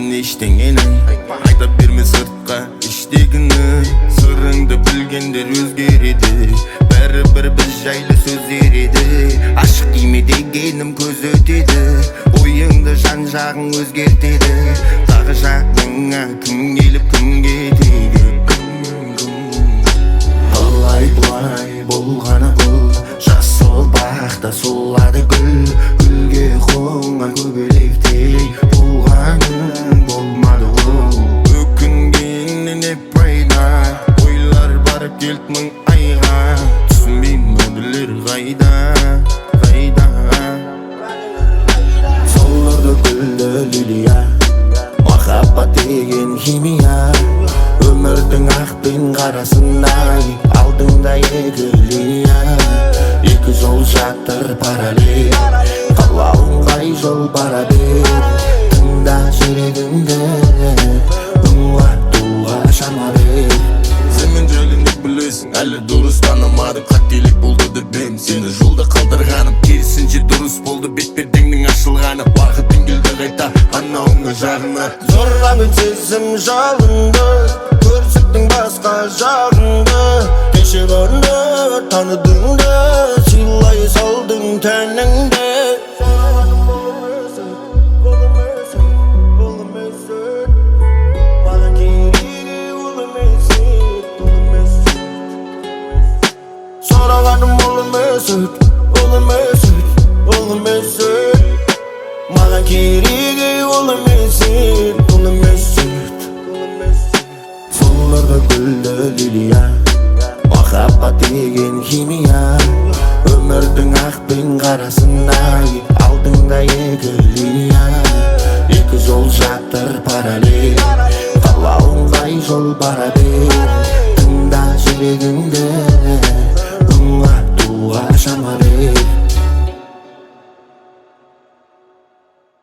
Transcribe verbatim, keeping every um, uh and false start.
ештеңені айтап берме сыртқа іштегіні. Сырыңды білгендер өзгереді, бәрібір біз жайлы сөз ереді. Ашық киме дегенім көз өтеді, ойыңды жан жағың өзгертеді. Тағы жағыңа кім келіп кім кетеді. Былай былай болғаны бұл, жасыл бақта солады гүл. Гүлге қонған көбелектей болғаның болмады ол. Өкінгеннен не пайда, ойлар барып келді мың айға. Түсінбеймін өділер қайда, қайда. Солырды гүлді лилия, махаббат деген химия. Өмірдің ақ пен қарасындай, алдыңда екі линия. Екі жол жатыр параллель, қалауың қай жол бара бер. Тыңда жүрегіңді, ұңғартуға шама бер. Сен мен жайлы білесің, әлі дұрыс танымадым. Қателік болды деп мен сені жолда қалдырғаным. Керісінше дұрыс болды бет-пердеңнің ашылғаны. Уақытың келді қайта анауыңа жағына. Зорға мен сезім жалынды, көрсеттің басқа жағыңды. Кеше көрді таныдыңды, сыйлай салдың тәніңді. Сұрағаным ол емес өт, ол емес өт, ол емес өт. Маған керегі ол емес өт, ол емес өт. Солырды гүлді лилия, махаббат деген химия. Өмірдің ақ пен қарасындай, алдыңда екі линия. Екі жол жатыр параллель, қалауың қай жол бара бер. Тыңда жүрегіңді, ұңғартуға шама бер.